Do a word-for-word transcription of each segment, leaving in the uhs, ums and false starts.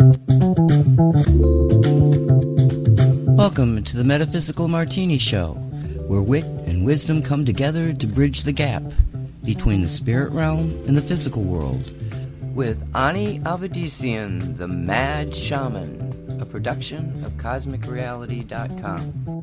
Welcome to the Metaphysical Martini Show, where wit and wisdom come together to bridge the gap between the spirit realm and the physical world. With Ani Avedissian, the Mad Shaman, a production of Cosmic Reality dot com.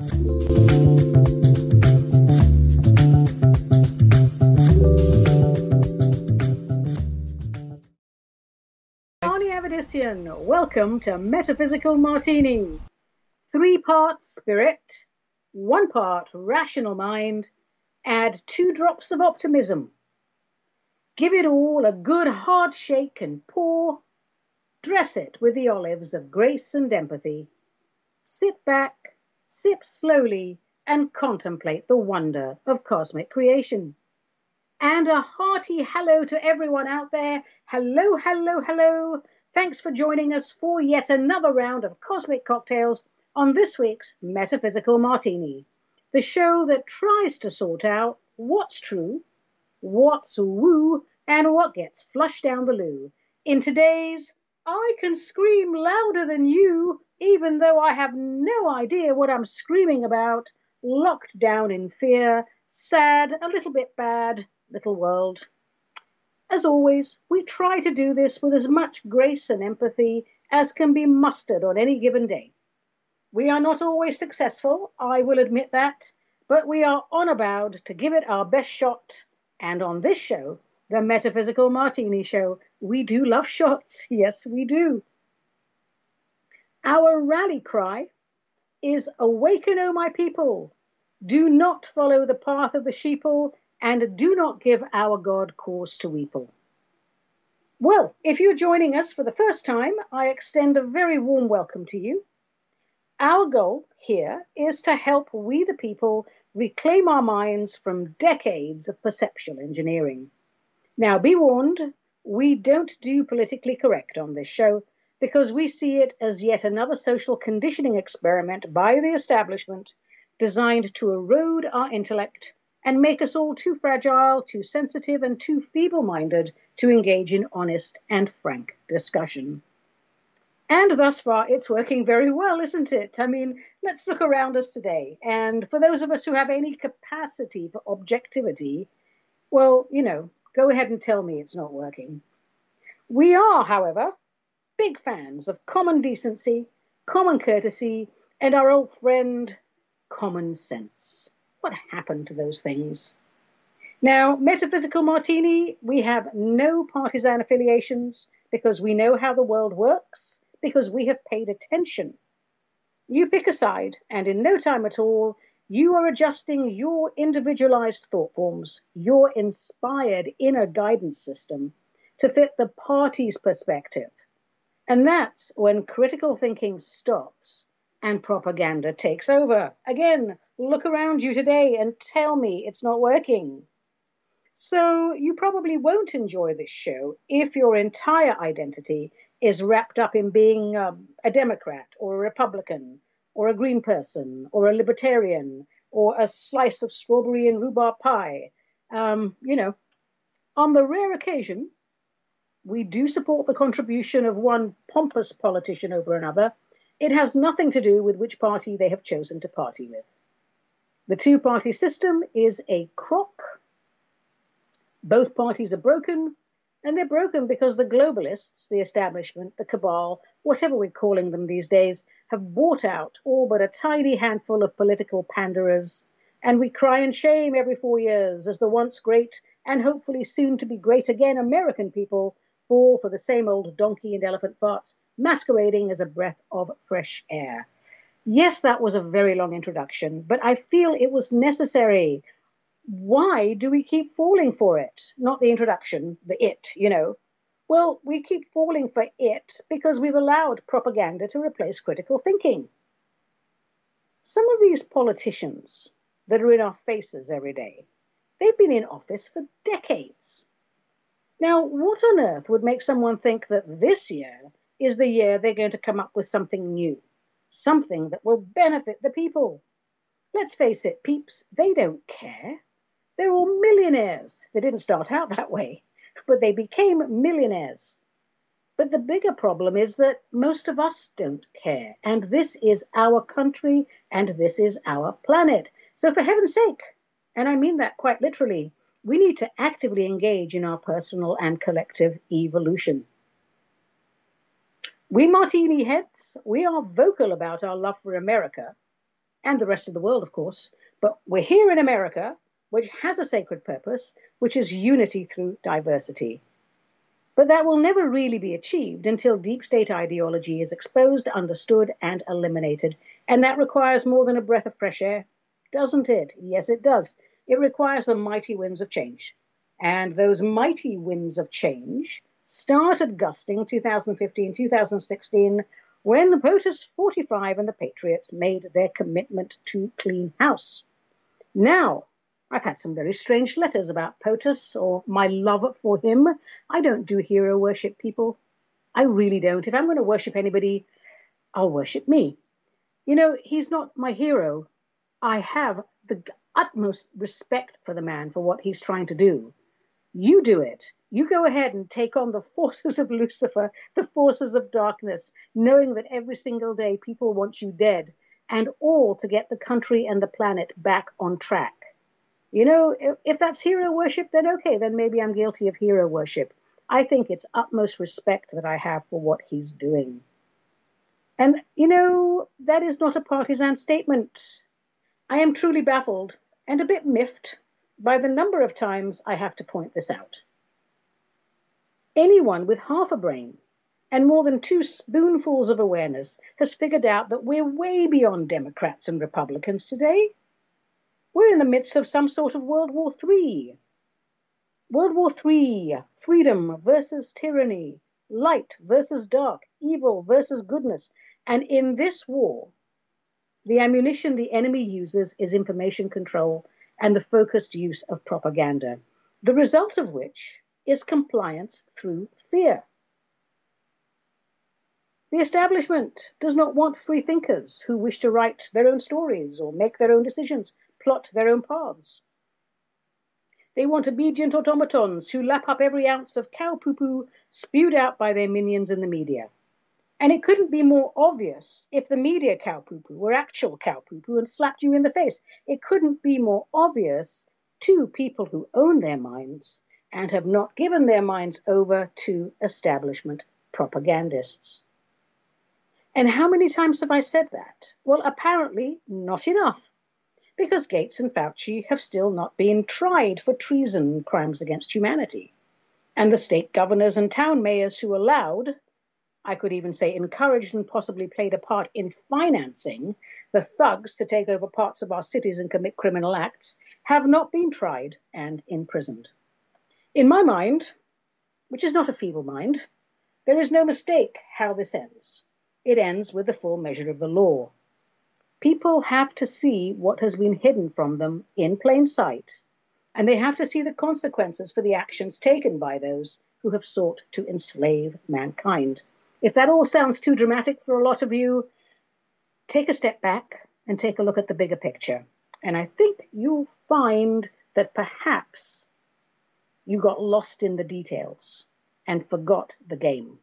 Ani Avedissian, welcome to Metaphysical Martini. Three parts spirit, one part rational mind, add two drops of optimism. Give it all a good hard shake and pour. Dress it with the olives of grace and empathy. Sit back, sip slowly, and contemplate the wonder of cosmic creation. And a hearty hello to everyone out there. Hello, hello, hello. Thanks for joining us for yet another round of Cosmic Cocktails on this week's Metaphysical Martini, the show that tries to sort out what's true, what's woo, and what gets flushed down the loo. In today's I Can Scream Louder Than You, even though I have no idea what I'm screaming about, locked down in fear, sad, a little bit bad, little world. As always, we try to do this with as much grace and empathy as can be mustered on any given day. We are not always successful, I will admit that, but we are honor bound to give it our best shot. And on this show, the Metaphysical Martini Show, we do love shots. Yes, we do. Our rally cry is "Awaken, O my people. Do not follow the path of the sheeple, and do not give our God cause to weeple." Well, if you're joining us for the first time, I extend a very warm welcome to you. Our goal here is to help we the people reclaim our minds from decades of perceptual engineering. Now, be warned, we don't do politically correct on this show because we see it as yet another social conditioning experiment by the establishment designed to erode our intellect and make us all too fragile, too sensitive, and too feeble-minded to engage in honest and frank discussion. And thus far, it's working very well, isn't it? I mean, let's look around us today. And for those of us who have any capacity for objectivity, well, you know, go ahead and tell me it's not working. We are, however, big fans of common decency, common courtesy, and our old friend, common sense. What happened to those things? Now, Metaphysical Martini, we have no partisan affiliations because we know how the world works, because we have paid attention. You pick a side, and in no time at all, you are adjusting your individualized thought forms, your inspired inner guidance system, to fit the party's perspective. And that's when critical thinking stops and propaganda takes over. Again, look around you today and tell me it's not working. So you probably won't enjoy this show if your entire identity is wrapped up in being um, a Democrat or a Republican or a green person or a libertarian or a slice of strawberry and rhubarb pie. Um, you know, on the rare occasion, we do support the contribution of one pompous politician over another. It has nothing to do with which party they have chosen to party with. The two-party system is a crock. Both parties are broken, and they're broken because the globalists, the establishment, the cabal, whatever we're calling them these days, have bought out all but a tiny handful of political panderers, and we cry in shame every four years as the once great and hopefully soon to be great again American people fall for the same old donkey and elephant farts, masquerading as a breath of fresh air. Yes, that was a very long introduction, but I feel it was necessary. Why do we keep falling for it? Not the introduction, the it, you know. Well, we keep falling for it because we've allowed propaganda to replace critical thinking. Some of these politicians that are in our faces every day, they've been in office for decades. Now, what on earth would make someone think that this year is the year they're going to come up with something new, something that will benefit the people? Let's face it, peeps, they don't care. They're all millionaires. They didn't start out that way, but they became millionaires. But the bigger problem is that most of us don't care. And this is our country and this is our planet. So for heaven's sake, and I mean that quite literally, we need to actively engage in our personal and collective evolution. We Martini heads, we are vocal about our love for America and the rest of the world, of course, but we're here in America, which has a sacred purpose, which is unity through diversity. But that will never really be achieved until deep state ideology is exposed, understood, and eliminated. And that requires more than a breath of fresh air, doesn't it? Yes, it does. It requires the mighty winds of change. And those mighty winds of change started gusting two thousand fifteen, two thousand sixteen, when POTUS forty-five and the Patriots made their commitment to clean house. Now, I've had some very strange letters about POTUS or my love for him. I don't do hero worship, people. I really don't. If I'm going to worship anybody, I'll worship me. You know, he's not my hero. I have the utmost respect for the man, for what he's trying to do. You do it. You go ahead and take on the forces of Lucifer, the forces of darkness, knowing that every single day people want you dead, and all to get the country and the planet back on track. You know, if, if that's hero worship, then okay, then maybe I'm guilty of hero worship. I think it's utmost respect that I have for what he's doing. And, you know, that is not a partisan statement. I am truly baffled and a bit miffed by the number of times I have to point this out. Anyone with half a brain and more than two spoonfuls of awareness has figured out that we're way beyond Democrats and Republicans today. We're in the midst of some sort of World War Three. World War Three, freedom versus tyranny, light versus dark, evil versus goodness. And in this war, the ammunition the enemy uses is information control and the focused use of propaganda, the result of which is compliance through fear. The establishment does not want free thinkers who wish to write their own stories or make their own decisions, plot their own paths. They want obedient automatons who lap up every ounce of cow poo-poo spewed out by their minions in the media. And it couldn't be more obvious if the media cow poo-poo were actual cow poo-poo and slapped you in the face. It couldn't be more obvious to people who own their minds and have not given their minds over to establishment propagandists. And how many times have I said that? Well, apparently not enough, because Gates and Fauci have still not been tried for treason and crimes against humanity. And the state governors and town mayors who allowed, I could even say encouraged and possibly played a part in financing the thugs to take over parts of our cities and commit criminal acts, have not been tried and imprisoned. In my mind, which is not a feeble mind, there is no mistake how this ends. It ends with the full measure of the law. People have to see what has been hidden from them in plain sight, and they have to see the consequences for the actions taken by those who have sought to enslave mankind. If that all sounds too dramatic for a lot of you, take a step back and take a look at the bigger picture. And I think you'll find that perhaps you got lost in the details and forgot the game.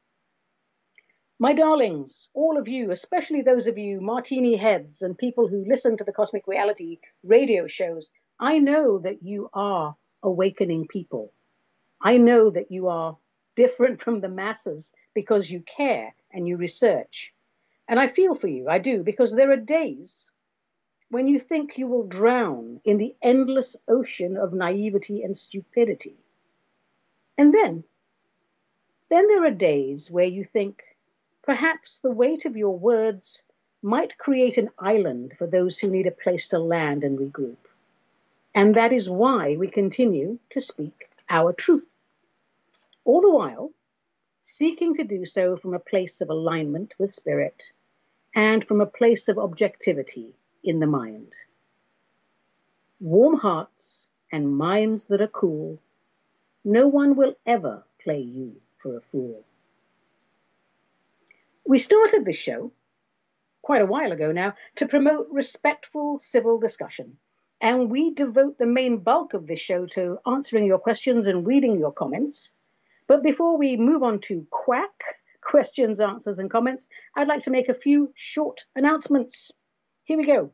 My darlings, all of you, especially those of you martini heads and people who listen to the Cosmic Reality radio shows, I know that you are awakening people. I know that you are different from the masses because you care and you research. And I feel for you, I do, because there are days when you think you will drown in the endless ocean of naivety and stupidity. And then, then there are days where you think, perhaps the weight of your words might create an island for those who need a place to land and regroup. And that is why we continue to speak our truth. All the while, seeking to do so from a place of alignment with spirit and from a place of objectivity in the mind. Warm hearts and minds that are cool, no one will ever play you for a fool. We started this show quite a while ago now to promote respectful civil discussion. And we devote the main bulk of this show to answering your questions and reading your comments. But before we move on to Quack, questions, answers, and comments, I'd like to make a few short announcements. Here we go.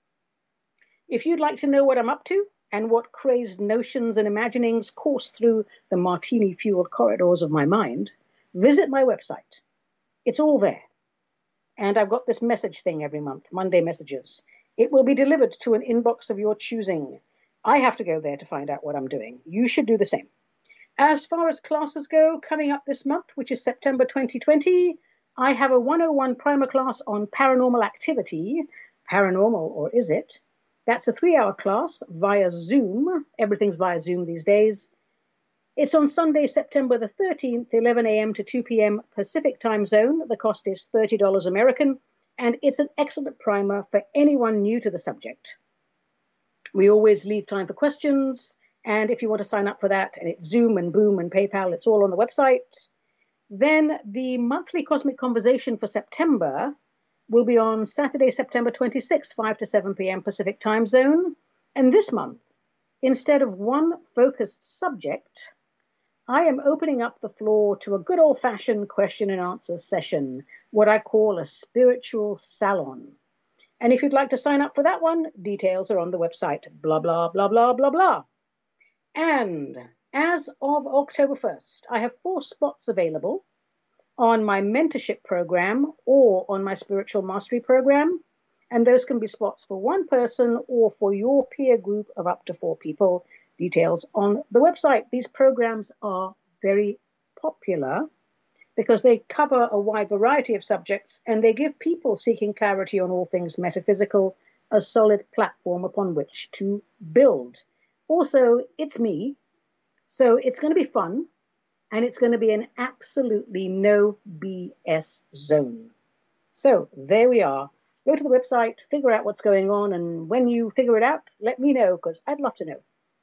If you'd like to know what I'm up to and what crazed notions and imaginings course through the martini-fueled corridors of my mind, visit my website. It's all there. And I've got this message thing every month, Monday messages. It will be delivered to an inbox of your choosing. I have to go there to find out what I'm doing. You should do the same. As far as classes go, coming up this month, which is September twenty twenty, I have a one oh one primer class on paranormal activity. Paranormal, or is it? That's a three-hour class via Zoom. Everything's via Zoom these days. It's on Sunday, September the thirteenth, eleven a.m. to two p.m. Pacific time zone. The cost is thirty dollars American, and it's an excellent primer for anyone new to the subject. We always leave time for questions, and if you want to sign up for that, and it's Zoom and Boom and PayPal, it's all on the website. Then the monthly Cosmic Conversation for September will be on Saturday, September twenty-sixth, five to seven p.m. Pacific time zone. And this month, instead of one focused subject, I am opening up the floor to a good old-fashioned question and answer session, what I call a spiritual salon. And if you'd like to sign up for that one, details are on the website, blah, blah, blah, blah, blah, blah. And as of October first, I have four spots available on my mentorship program or on my spiritual mastery program. And those can be spots for one person or for your peer group of up to four people. Details on the website. These programs are very popular because they cover a wide variety of subjects and they give people seeking clarity on all things metaphysical a solid platform upon which to build. Also, it's me, so it's going to be fun. And it's going to be an absolutely no B S zone. So there we are. Go to the website, figure out what's going on, and when you figure it out, let me know, because I'd love to know.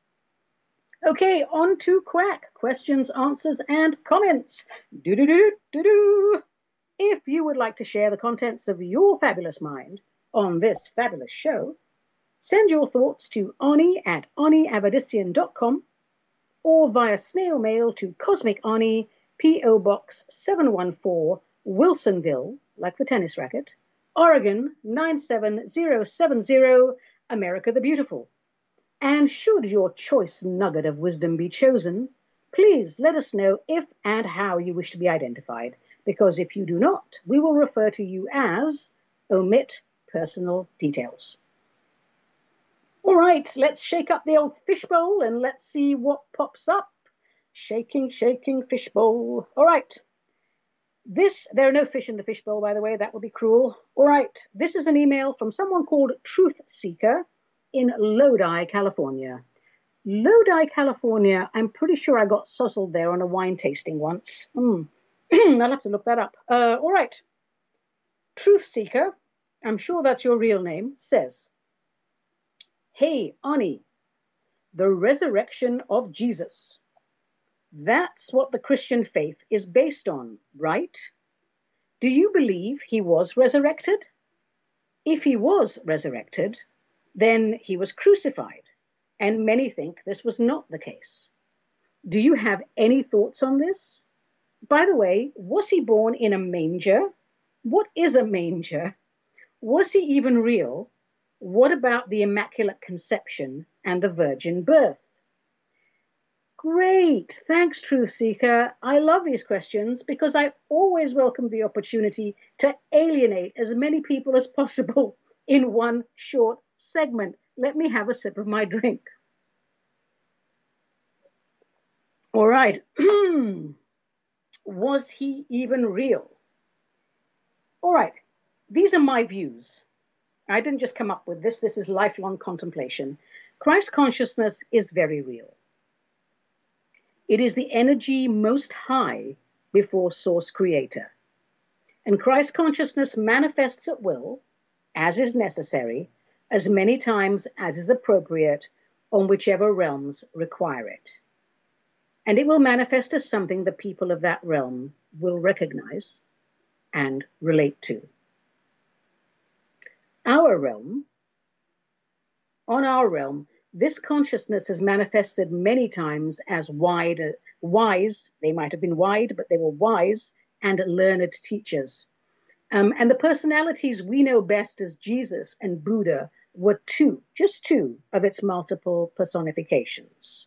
Okay, on to Quack. Questions, answers, and comments. Do-do-do-do-do-do. If you would like to share the contents of your fabulous mind on this fabulous show, send your thoughts to Ani at ani avedissian dot com or via snail mail to Cosmic Ani, P O Box seven one four, Wilsonville, like the tennis racket, Oregon nine seven zero seven zero, America the Beautiful. And should your choice nugget of wisdom be chosen, please let us know if and how you wish to be identified, because if you do not, we will refer to you as omit personal details. All right, let's shake up the old fishbowl and let's see what pops up. Shaking, shaking fishbowl. All right. This, there are no fish in the fishbowl, by the way. That would be cruel. All right. This is an email from someone called Truth Seeker in Lodi, California. Lodi, California. I'm pretty sure I got suzzled there on a wine tasting once. Mm. I'll have to look that up. Uh, all right. Truth Seeker, I'm sure that's your real name, says, Hey, Ani, the resurrection of Jesus. That's what the Christian faith is based on, right? Do you believe he was resurrected? If he was resurrected, then he was crucified, and many think this was not the case. Do you have any thoughts on this? By the way, was he born in a manger? What is a manger? Was he even real? What about the Immaculate Conception and the virgin birth? Great. Thanks, Truth Seeker. I love these questions because I always welcome the opportunity to alienate as many people as possible in one short segment. Let me have a sip of my drink. All right. Was he even real? All right. These are my views. I didn't just come up with this. This is lifelong contemplation. Christ consciousness is very real. It is the energy most high before Source Creator. And Christ consciousness manifests at will, as is necessary, as many times as is appropriate on whichever realms require it. And it will manifest as something the people of that realm will recognize and relate to. Our realm, on our realm, this consciousness has manifested many times as wide, wise. They might have been wide, but they were wise and learned teachers. Um, and the personalities we know best as Jesus and Buddha were two, just two of its multiple personifications.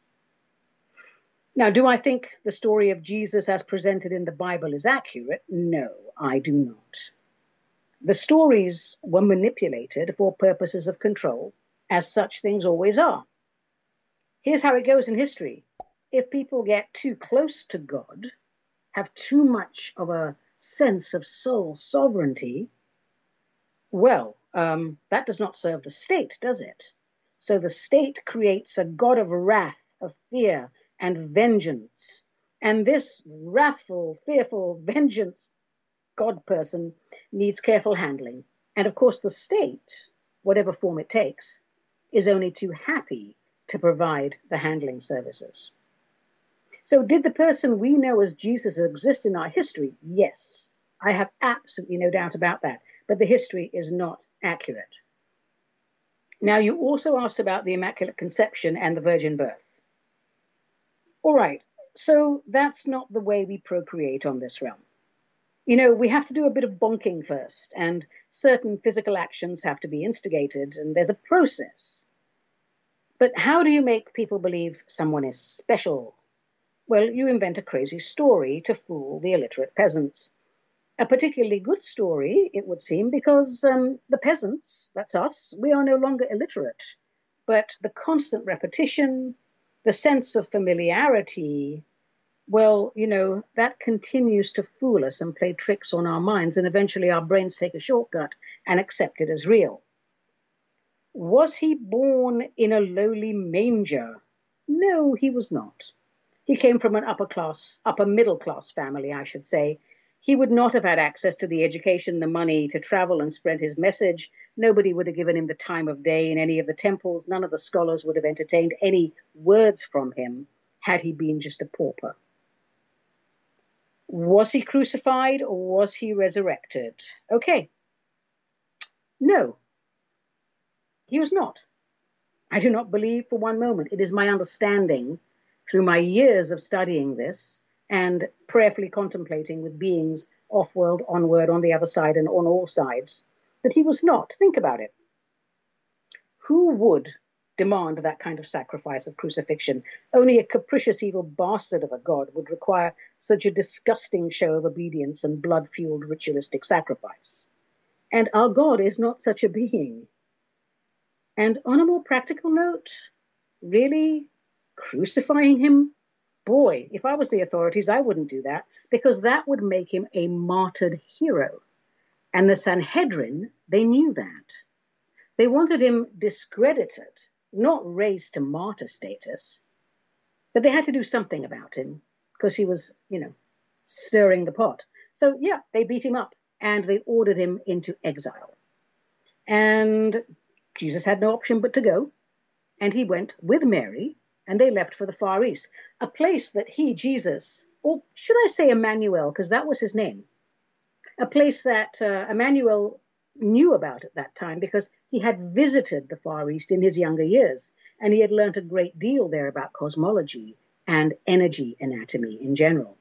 Now, do I think the story of Jesus as presented in the Bible is accurate? No, I do not. The stories were manipulated for purposes of control, as such things always are. Here's how it goes in history. If people get too close to God, have too much of a sense of soul sovereignty, well, um, that does not serve the state, does it? So the state creates a God of wrath, of fear, and vengeance. And this wrathful, fearful, vengeance God person needs careful handling. And of course, the state, whatever form it takes, is only too happy to provide the handling services. So did the person we know as Jesus exist in our history? Yes, I have absolutely no doubt about that. But the history is not accurate. Now, you also asked about the Immaculate Conception and the virgin birth. All right, so that's not the way we procreate on this realm. You know, we have to do a bit of bonking first, and certain physical actions have to be instigated, and there's a process. But how do you make people believe someone is special? Well, you invent a crazy story to fool the illiterate peasants. A particularly good story, it would seem, because um, the peasants, that's us, we are no longer illiterate. But the constant repetition, the sense of familiarity, well, you know, that continues to fool us and play tricks on our minds, and eventually our brains take a shortcut and accept it as real. Was he born in a lowly manger? No, he was not. He came from an upper class, upper middle class family, I should say. He would not have had access to the education, the money to travel and spread his message. Nobody would have given him the time of day in any of the temples. None of the scholars would have entertained any words from him had he been just a pauper. Was he crucified or was he resurrected? Okay. No, he was not. I do not believe for one moment. It is my understanding through my years of studying this and prayerfully contemplating with beings off-world, on-world, on the other side, and on all sides, that he was not. Think about it. Who would demand that kind of sacrifice of crucifixion? Only a capricious evil bastard of a god would require such a disgusting show of obedience and blood-fueled ritualistic sacrifice. And our God is not such a being. And on a more practical note, really crucifying him? Boy, if I was the authorities, I wouldn't do that, because that would make him a martyred hero. And the Sanhedrin, they knew that. They wanted him discredited, not raised to martyr status. But they had to do something about him, because he was, you know, stirring the pot. So, yeah, they beat him up, and they ordered him into exile. And Jesus had no option but to go, and he went with Mary, and they left for the Far East, a place that he, Jesus, or should I say Emmanuel, because that was his name, a place that uh, Emmanuel knew about at that time because he had visited the Far East in his younger years, and he had learned a great deal there about cosmology and energy anatomy in general.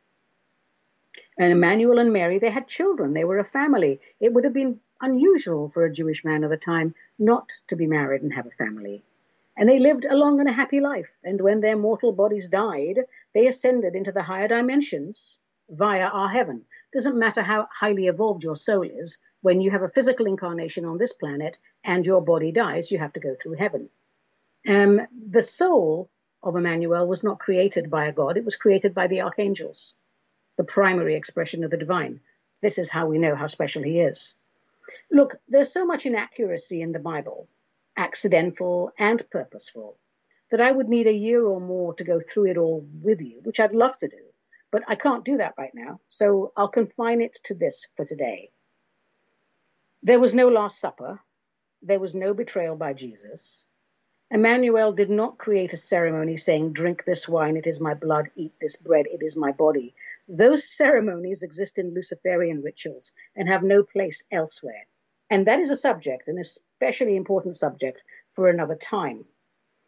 And Emmanuel and Mary, they had children. They were a family. It would have been unusual for a Jewish man of the time not to be married and have a family. And they lived a long and a happy life. And when their mortal bodies died, they ascended into the higher dimensions via our heaven. Doesn't matter how highly evolved your soul is, when you have a physical incarnation on this planet and your body dies, you have to go through heaven. Um, the soul of Emmanuel was not created by a god. It was created by the archangels, the primary expression of the divine. This is how we know how special he is. Look, there's so much inaccuracy in the Bible, accidental and purposeful, that I would need a year or more to go through it all with you, which I'd love to do, but I can't do that right now, so I'll confine it to this for today. There was no Last Supper. There was no betrayal by Jesus. Emmanuel did not create a ceremony saying, drink this wine, it is my blood, eat this bread, it is my body. Those ceremonies exist in Luciferian rituals and have no place elsewhere. And that is a subject, an especially important subject, for another time.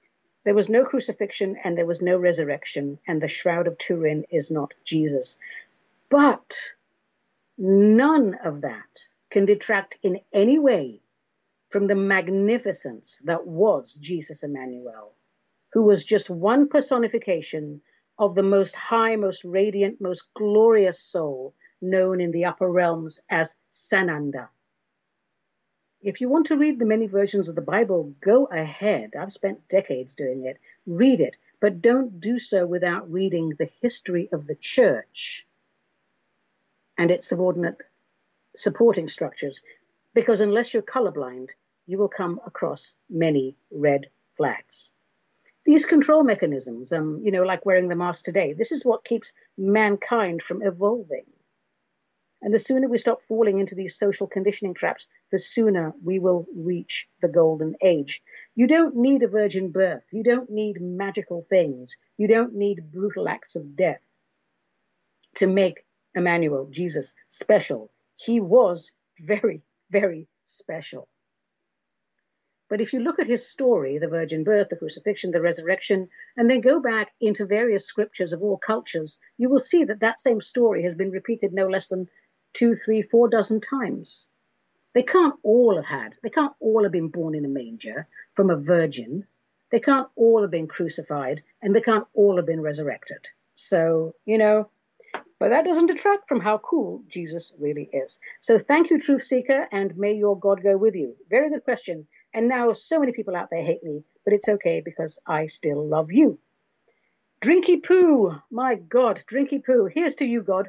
There was no crucifixion and there was no resurrection, and the Shroud of Turin is not Jesus. But none of that can detract in any way from the magnificence that was Jesus Emmanuel, who was just one personification of the most high, most radiant, most glorious soul known in the upper realms as Sananda. If you want to read the many versions of the Bible, go ahead. I've spent decades doing it. Read it, but don't do so without reading the history of the church and its subordinate supporting structures, because unless you're colorblind, you will come across many red flags. These control mechanisms, um, you know, like wearing the mask today, this is what keeps mankind from evolving. And the sooner we stop falling into these social conditioning traps, the sooner we will reach the golden age. You don't need a virgin birth. You don't need magical things. You don't need brutal acts of death to make Emmanuel, Jesus, special. He was very, very special. But if you look at his story, the virgin birth, the crucifixion, the resurrection, and then go back into various scriptures of all cultures, you will see that that same story has been repeated no less than two, three, four dozen times. They can't all have had, they can't all have been born in a manger from a virgin. They can't all have been crucified, and they can't all have been resurrected. So, you know, but that doesn't detract from how cool Jesus really is. So thank you, Truth Seeker, and may your God go with you. Very good question. And now so many people out there hate me, but it's okay because I still love you. Drinky Poo, my God, Drinky Poo. Here's to you, God.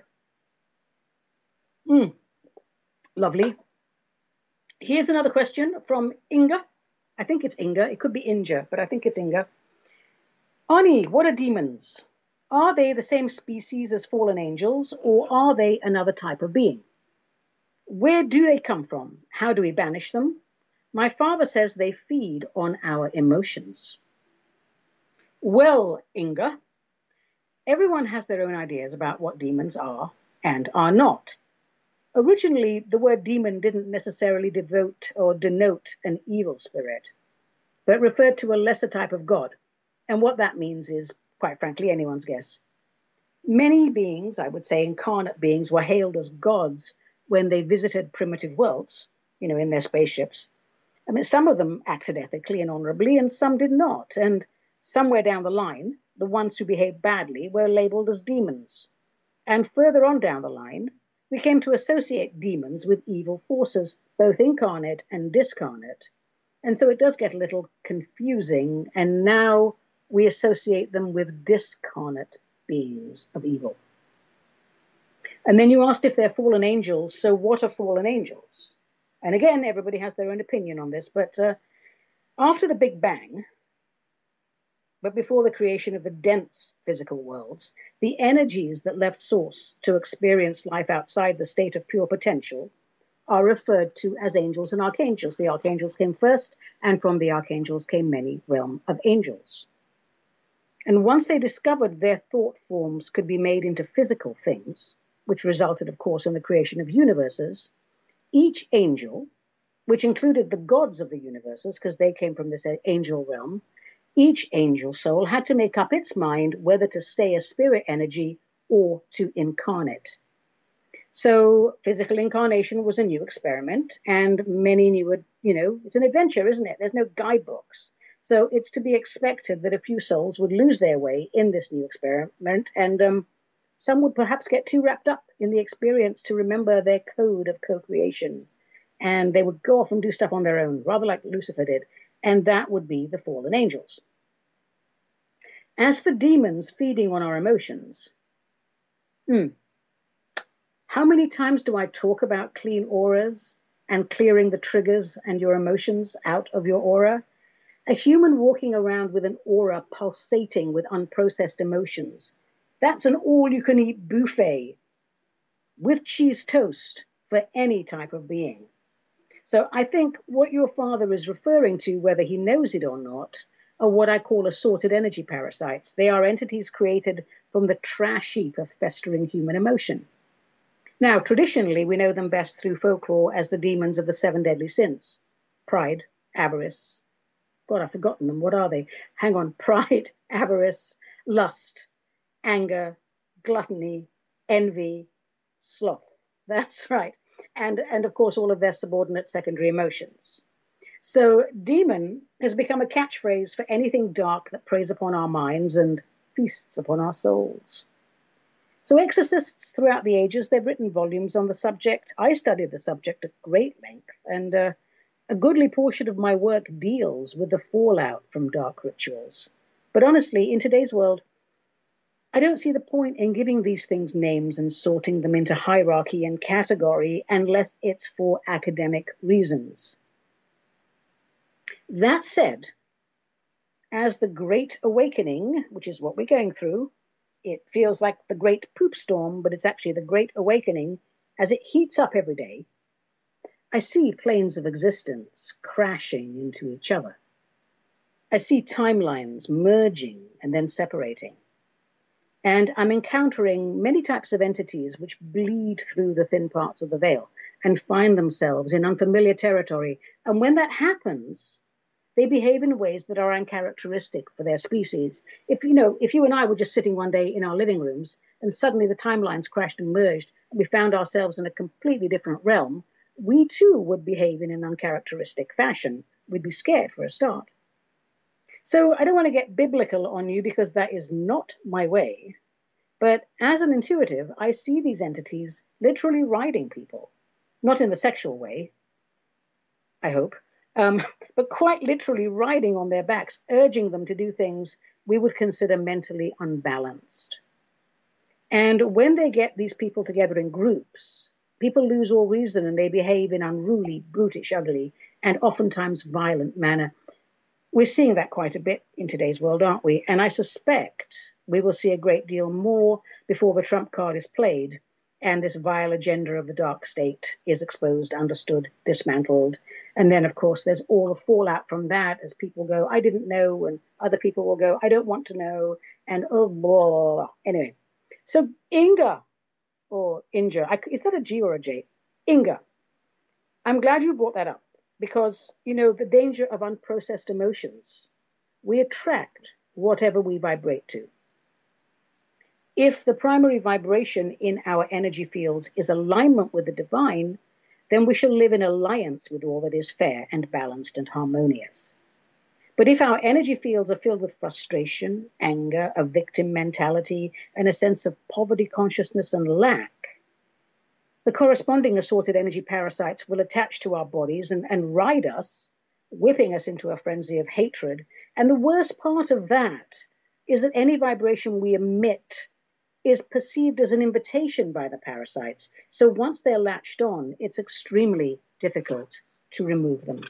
Mm, lovely. Here's another question from Inga. I think it's Inga. It could be Inja, but I think it's Inga. Ani, what are demons? Are they the same species as fallen angels, or are they another type of being? Where do they come from? How do we banish them? My father says they feed on our emotions. Well, Inga, everyone has their own ideas about what demons are and are not. Originally, the word demon didn't necessarily devote or denote an evil spirit, but referred to a lesser type of God. And what that means is, quite frankly, anyone's guess. Many beings, I would say incarnate beings, were hailed as gods when they visited primitive worlds, you know, in their spaceships. I mean, some of them acted ethically and honorably, and some did not. And somewhere down the line, the ones who behaved badly were labeled as demons. And further on down the line, we came to associate demons with evil forces, both incarnate and discarnate. And so it does get a little confusing, and now we associate them with discarnate beings of evil. And then you asked if they're fallen angels, so what are fallen angels? And again, everybody has their own opinion on this, but uh, after the Big Bang, but before the creation of the dense physical worlds, the energies that left source to experience life outside the state of pure potential are referred to as angels and archangels. The archangels came first, and from the archangels came many realm of angels. And once they discovered their thought forms could be made into physical things, which resulted, of course, in the creation of universes, each angel, which included the gods of the universes, because they came from this angel realm, each angel soul had to make up its mind whether to stay a spirit energy or to incarnate. So physical incarnation was a new experiment, and many knew it, you know, it's an adventure, isn't it? There's no guidebooks. So it's to be expected that a few souls would lose their way in this new experiment, and um, some would perhaps get too wrapped up in the experience to remember their code of co-creation, and they would go off and do stuff on their own, rather like Lucifer did, and that would be the fallen angels. As for demons feeding on our emotions, hmm, how many times do I talk about clean auras and clearing the triggers and your emotions out of your aura? A human walking around with an aura pulsating with unprocessed emotions, that's an all-you-can-eat buffet with cheese toast for any type of being. So I think what your father is referring to, whether he knows it or not, are what I call assorted energy parasites. They are entities created from the trash heap of festering human emotion. Now, traditionally, we know them best through folklore as the demons of the seven deadly sins: pride, avarice, God, I've forgotten them. What are they? Hang on. Pride, avarice, lust, anger, gluttony, envy, sloth. That's right. And, and of course, all of their subordinate secondary emotions. So demon has become a catchphrase for anything dark that preys upon our minds and feasts upon our souls. So exorcists throughout the ages, they've written volumes on the subject. I studied the subject at great length, and uh, a goodly portion of my work deals with the fallout from dark rituals. But honestly, in today's world, I don't see the point in giving these things names and sorting them into hierarchy and category unless it's for academic reasons. That said, as the Great Awakening, which is what we're going through, it feels like the Great Poop Storm, but it's actually the Great Awakening, as it heats up every day, I see planes of existence crashing into each other. I see timelines merging and then separating. And I'm encountering many types of entities which bleed through the thin parts of the veil and find themselves in unfamiliar territory. And when that happens, they behave in ways that are uncharacteristic for their species. If you know, if you and I were just sitting one day in our living rooms and suddenly the timelines crashed and merged and we found ourselves in a completely different realm, we too would behave in an uncharacteristic fashion. We'd be scared for a start. So I don't want to get biblical on you because that is not my way. But as an intuitive, I see these entities literally riding people, not in the sexual way, I hope, um, but quite literally riding on their backs, urging them to do things we would consider mentally unbalanced. And when they get these people together in groups, people lose all reason and they behave in unruly, brutish, ugly, and oftentimes violent manner. We're seeing that quite a bit in today's world, aren't we? And I suspect we will see a great deal more before the trump card is played and this vile agenda of the dark state is exposed, understood, dismantled. And then, of course, there's all the fallout from that as people go, I didn't know, and other people will go, I don't want to know, and oh, blah. Anyway, so Inga, or Inja, I, is that a G or a J? Inga, I'm glad you brought that up. Because, you know, the danger of unprocessed emotions, we attract whatever we vibrate to. If the primary vibration in our energy fields is alignment with the divine, then we shall live in alliance with all that is fair and balanced and harmonious. But if our energy fields are filled with frustration, anger, a victim mentality, and a sense of poverty consciousness and lack, the corresponding assorted energy parasites will attach to our bodies and, and ride us, whipping us into a frenzy of hatred. And the worst part of that is that any vibration we emit is perceived as an invitation by the parasites. So once they're latched on, it's extremely difficult to remove them.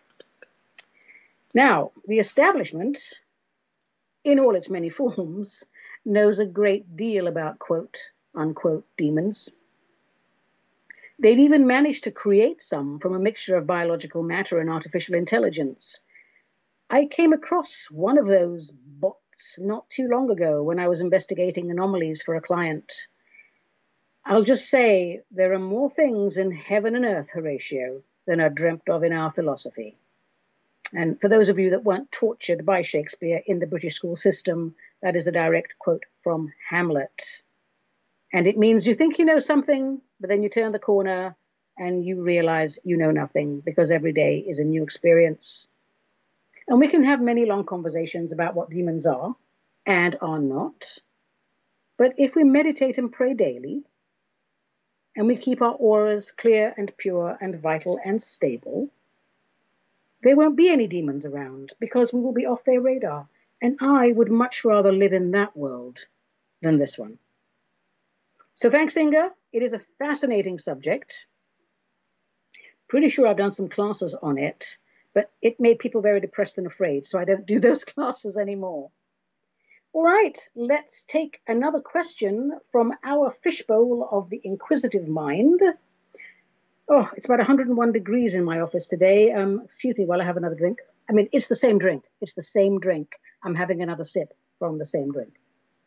Now, the establishment, in all its many forms, knows a great deal about quote, unquote, demons. They've even managed to create some from a mixture of biological matter and artificial intelligence. I came across one of those bots not too long ago when I was investigating anomalies for a client. I'll just say there are more things in heaven and earth, Horatio, than are dreamt of in our philosophy. And for those of you that weren't tortured by Shakespeare in the British school system, that is a direct quote from Hamlet. And it means you think you know something, but then you turn the corner and you realize you know nothing because every day is a new experience. And we can have many long conversations about what demons are and are not. But if we meditate and pray daily, and we keep our auras clear and pure and vital and stable, there won't be any demons around because we will be off their radar. And I would much rather live in that world than this one. So thanks, Inga. It is a fascinating subject. Pretty sure I've done some classes on it, but it made people very depressed and afraid, so I don't do those classes anymore. All right, let's take another question from our fishbowl of the inquisitive mind. Oh, it's about one hundred and one degrees in my office today. Um, excuse me while I have another drink. I mean, it's the same drink. It's the same drink. I'm having another sip from the same drink.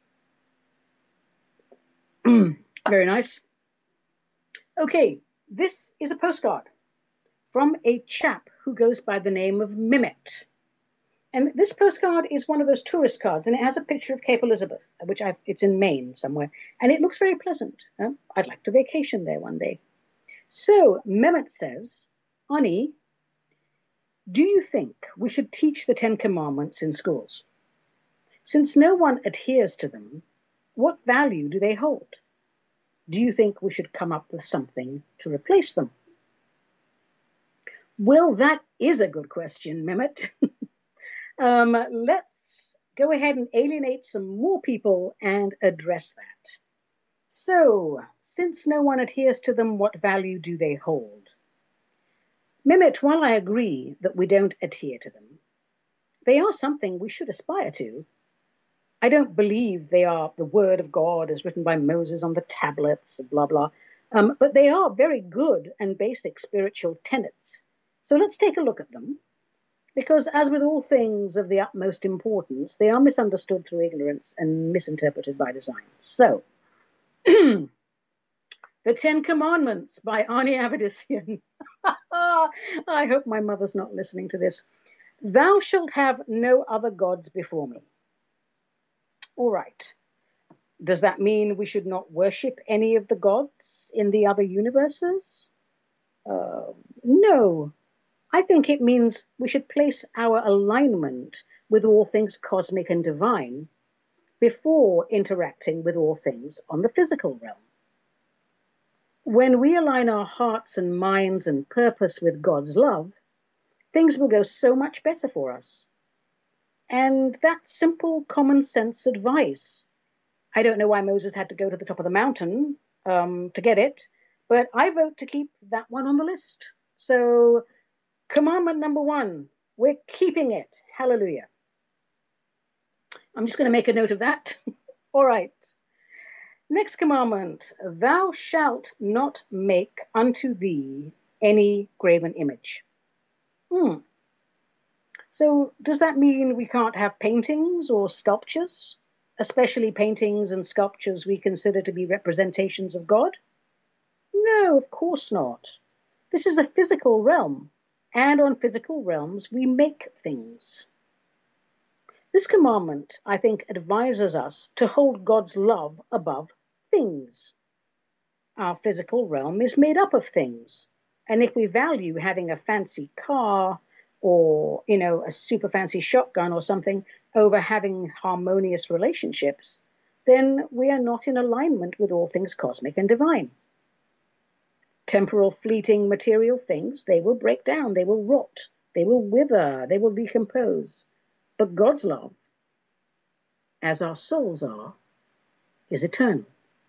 Very nice. Okay, this is a postcard from a chap who goes by the name of Mimit. And this postcard is one of those tourist cards, and it has a picture of Cape Elizabeth, which I, it's in Maine somewhere, and it looks very pleasant. Huh? I'd like to vacation there one day. So Mehmet says, Ani, do you think we should teach the Ten Commandments in schools? Since no one adheres to them, what value do they hold? Do you think we should come up with something to replace them? Well, that is a good question, Mehmet. um, let's go ahead and alienate some more people and address that. So, since no one adheres to them, what value do they hold? Mehmet, while I agree that we don't adhere to them, they are something we should aspire to. I don't believe they are the word of God as written by Moses on the tablets, blah, blah. Um, but they are very good and basic spiritual tenets. So let's take a look at them. Because as with all things of the utmost importance, they are misunderstood through ignorance and misinterpreted by design. So, The Ten Commandments by Ani Avedissian. I hope my mother's not listening to this. Thou shalt have no other gods before me. All right. Does that mean we should not worship any of the gods in the other universes? Uh, no. I think it means we should place our alignment with all things cosmic and divine before interacting with all things on the physical realm. When we align our hearts and minds and purpose with God's love, things will go so much better for us. And that simple common sense advice, I don't know why Moses had to go to the top of the mountain um, to get it, but I vote to keep that one on the list. So commandment number one, we're keeping it. Hallelujah. I'm just going to make a note of that. All right. Next commandment, thou shalt not make unto thee any graven image. Hmm. So does that mean we can't have paintings or sculptures, especially paintings and sculptures we consider to be representations of God? No, of course not. This is a physical realm, and on physical realms we make things. This commandment, I think, advises us to hold God's love above things. Our physical realm is made up of things, and if we value having a fancy car, or, you know, a super fancy shotgun or something over having harmonious relationships, then we are not in alignment with all things cosmic and divine. Temporal, fleeting, material things, they will break down, they will rot, they will wither, they will decompose. But God's love, as our souls are, is eternal.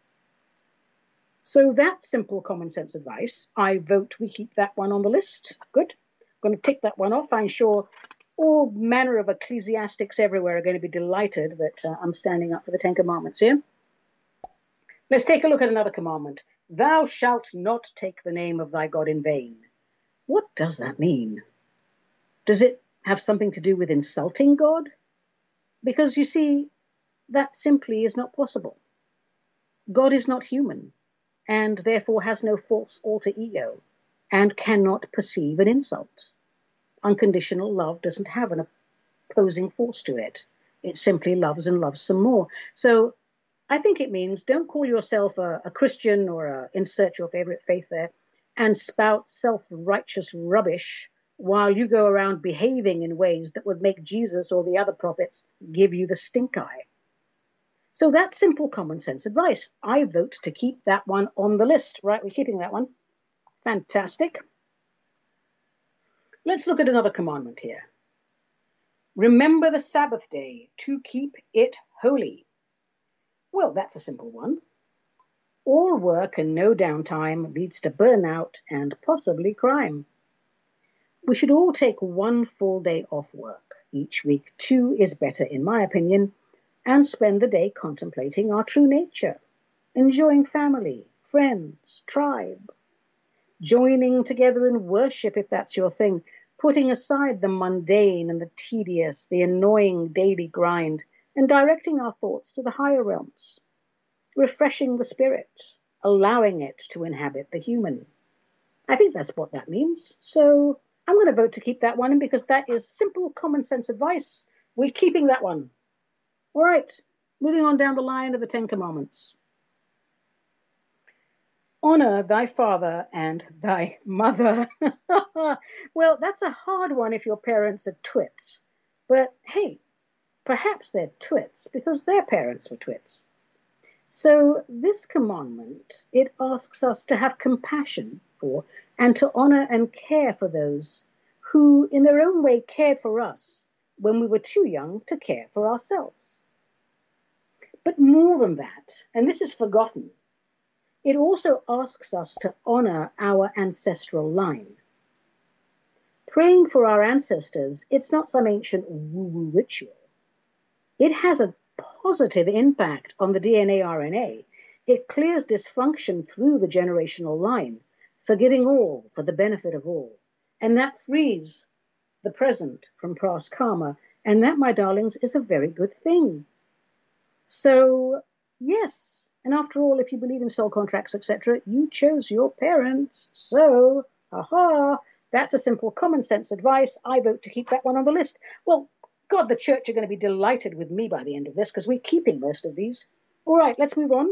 So that simple common sense advice, I vote we keep that one on the list. Good. I'm going to tick that one off. I'm sure all manner of ecclesiastics everywhere are going to be delighted that uh, I'm standing up for the Ten Commandments here. Let's take a look at another commandment. Thou shalt not take the name of thy God in vain. What does that mean? Does it have something to do with insulting God? Because you see, that simply is not possible. God is not human, and therefore has no false alter ego, and cannot perceive an insult. Unconditional love doesn't have an opposing force to it. It simply loves and loves some more. So I think it means don't call yourself a, a Christian or a, insert your favorite faith there and spout self-righteous rubbish while you go around behaving in ways that would make Jesus or the other prophets give you the stink eye. So that's simple common sense advice. I vote to keep that one on the list. Right, we're keeping that one. Fantastic. Let's look at another commandment here. Remember the Sabbath day to keep it holy. Well, that's a simple one. All work and no downtime leads to burnout and possibly crime. We should all take one full day off work each week. Two is better, in my opinion, and spend the day contemplating our true nature, enjoying family, friends, tribe, joining together in worship if that's your thing, putting aside the mundane and the tedious, the annoying daily grind, and directing our thoughts to the higher realms, refreshing the spirit, allowing it to inhabit the human. I think that's what that means. So I'm going to vote to keep that one in because that is simple common sense advice. We're keeping that one. All right, moving on down the line of the Ten Commandments. Honor thy father and thy mother. Well, that's a hard one if your parents are twits. But hey, perhaps they're twits because their parents were twits. So this commandment, it asks us to have compassion for and to honor and care for those who in their own way cared for us when we were too young to care for ourselves. But more than that, and this is forgotten, it also asks us to honor our ancestral line. Praying for our ancestors, it's not some ancient woo-woo ritual. It has a positive impact on the D N A R N A. It clears dysfunction through the generational line, forgiving all for the benefit of all. And that frees the present from past karma. And that, my darlings, is a very good thing. So, yes, and after all, if you believe in soul contracts, et cetera, you chose your parents. So, aha, that's a simple common sense advice. I vote to keep that one on the list. Well, God, the church are going to be delighted with me by the end of this because we're keeping most of these. All right, let's move on.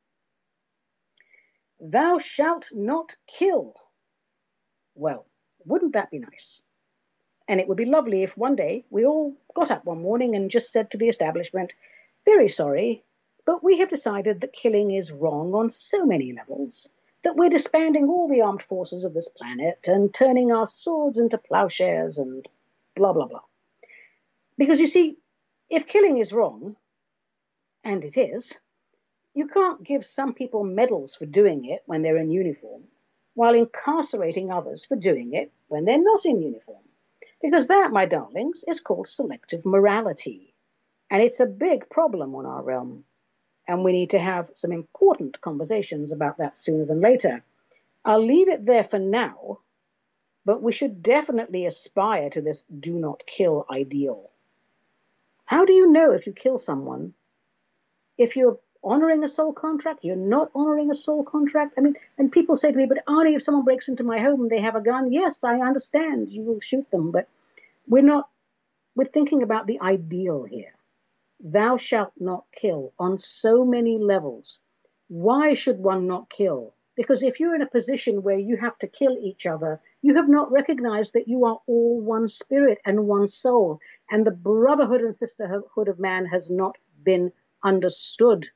Thou shalt not kill. Well, wouldn't that be nice? And it would be lovely if one day we all got up one morning and just said to the establishment, very sorry, but we have decided that killing is wrong on so many levels that we're disbanding all the armed forces of this planet and turning our swords into plowshares and blah, blah, blah. Because you see, if killing is wrong, and it is, you can't give some people medals for doing it when they're in uniform, while incarcerating others for doing it when they're not in uniform. Because that, my darlings, is called selective morality. And it's a big problem on our realm. And we need to have some important conversations about that sooner than later. I'll leave it there for now, but we should definitely aspire to this do not kill ideal. How do you know if you kill someone? If you're honoring a soul contract, you're not honoring a soul contract? I mean, and people say to me, but Arnie, if someone breaks into my home and they have a gun, yes, I understand, you will shoot them, but we're not, we're thinking about the ideal here. Thou shalt not kill on so many levels. Why should one not kill? Because if you're in a position where you have to kill each other, you have not recognized that you are all one spirit and one soul. And the brotherhood and sisterhood of man has not been understood.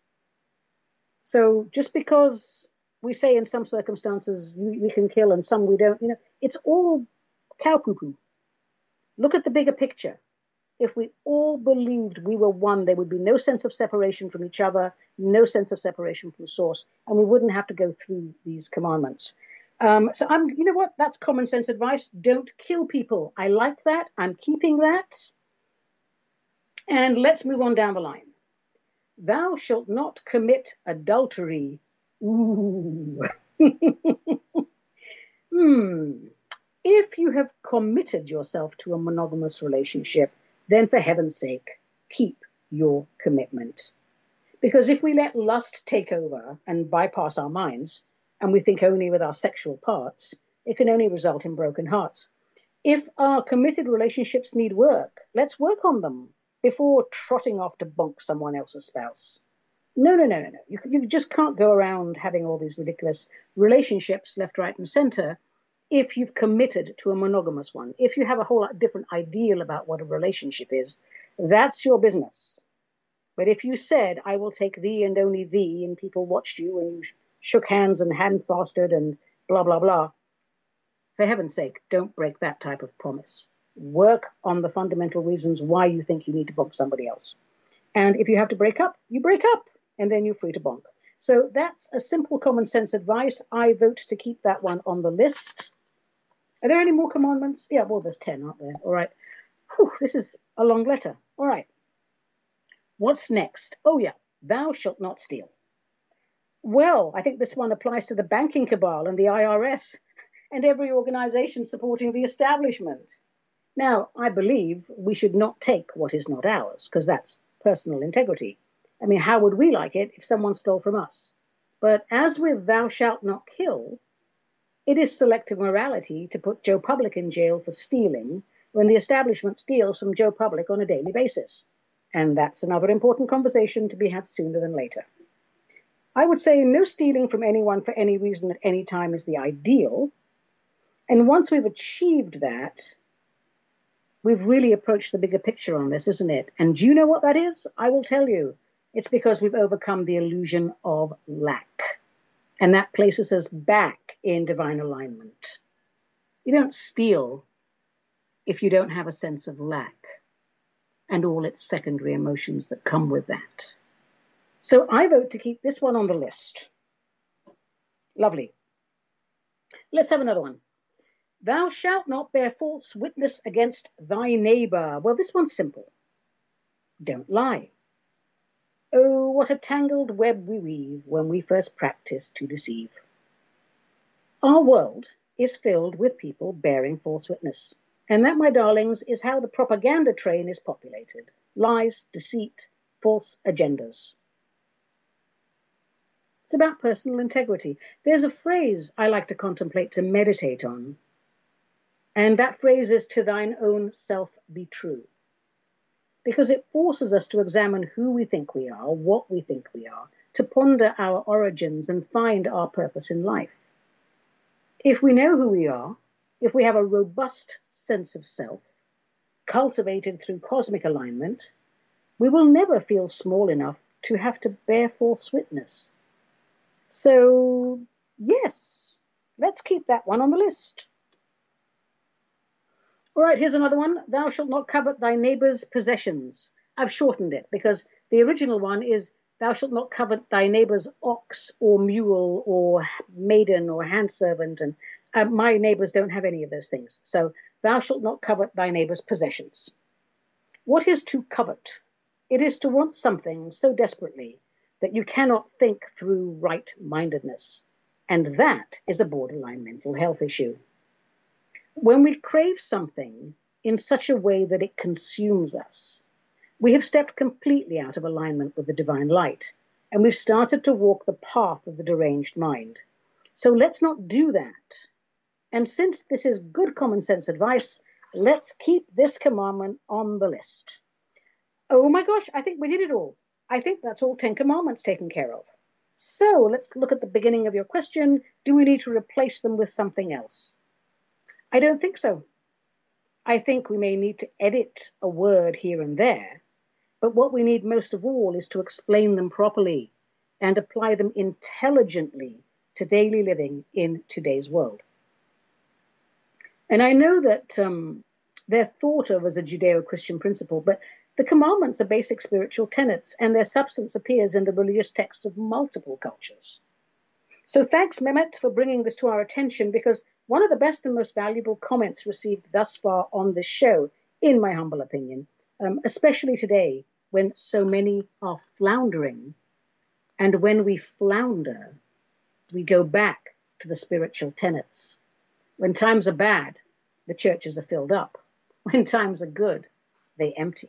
So just because we say in some circumstances we, we can kill and some we don't, you know, it's all cow poo-poo. Look at the bigger picture. If we all believed we were one, there would be no sense of separation from each other, no sense of separation from source, and we wouldn't have to go through these commandments. Um, so I'm, you know what? That's common sense advice. Don't kill people. I like that. I'm keeping that. And let's move on down the line. Thou shalt not commit adultery. Ooh. hmm. If you have committed yourself to a monogamous relationship, then for heaven's sake, keep your commitment. Because if we let lust take over and bypass our minds, and we think only with our sexual parts, it can only result in broken hearts. If our committed relationships need work, let's work on them before trotting off to bonk someone else's spouse. No, no, no, no, no. You, you just can't go around having all these ridiculous relationships left, right, and center if you've committed to a monogamous one. If you have a whole lot different ideal about what a relationship is, that's your business. But if you said, I will take thee and only thee, and people watched you and you sh- shook hands and hand fasted and blah, blah, blah, for heaven's sake, don't break that type of promise. Work on the fundamental reasons why you think you need to bonk somebody else. And if you have to break up, you break up, and then you're free to bonk. So that's a simple common sense advice. I vote to keep that one on the list. Are there any more commandments? Yeah, well, there's ten, aren't there? All right. Whew, this is a long letter. All right. What's next? Oh, yeah. Thou shalt not steal. Well, I think this one applies to the banking cabal and the I R S and every organization supporting the establishment. Now, I believe we should not take what is not ours, because that's personal integrity. I mean, how would we like it if someone stole from us? But as with thou shalt not kill, It is selective morality to put Joe Public in jail for stealing when the establishment steals from Joe Public on a daily basis. And that's another important conversation to be had sooner than later. I would say no stealing from anyone for any reason at any time is the ideal. And once we've achieved that, we've really approached the bigger picture on this, isn't it? And do you know what that is? I will tell you. It's because we've overcome the illusion of lack. And that places us back in divine alignment. You don't steal if you don't have a sense of lack and all its secondary emotions that come with that. So I vote to keep this one on the list. Lovely. Let's have another one. Thou shalt not bear false witness against thy neighbor. Well, this one's simple. Don't lie. Oh, what a tangled web we weave when we first practice to deceive. Our world is filled with people bearing false witness. And that, my darlings, is how the propaganda train is populated. Lies, deceit, false agendas. It's about personal integrity. There's a phrase I like to contemplate, to meditate on. And that phrase is, to thine own self be true. Because it forces us to examine who we think we are, what we think we are, to ponder our origins and find our purpose in life. If we know who we are, if we have a robust sense of self, cultivated through cosmic alignment, we will never feel small enough to have to bear false witness. So, yes, let's keep that one on the list. All right, here's another one. Thou shalt not covet thy neighbor's possessions. I've shortened it because the original one is, thou shalt not covet thy neighbor's ox or mule or maiden or handservant. And uh, my neighbors don't have any of those things. So thou shalt not covet thy neighbor's possessions. What is to covet? It is to want something so desperately that you cannot think through right-mindedness. And that is a borderline mental health issue. When we crave something in such a way that it consumes us, we have stepped completely out of alignment with the divine light, and we've started to walk the path of the deranged mind. So let's not do that. And since this is good common sense advice, let's keep this commandment on the list. Oh my gosh, I think we did it all. I think that's all ten commandments taken care of. So let's look at the beginning of your question. Do we need to replace them with something else? I don't think so. I think we may need to edit a word here and there, but what we need most of all is to explain them properly and apply them intelligently to daily living in today's world. And I know that um, they're thought of as a Judeo-Christian principle, but the commandments are basic spiritual tenets, and their substance appears in the religious texts of multiple cultures. So thanks, Mehmet, for bringing this to our attention, because one of the best and most valuable comments received thus far on this show, in my humble opinion, um, especially today when so many are floundering. And when we flounder, we go back to the spiritual tenets. When times are bad, the churches are filled up. When times are good, they empty.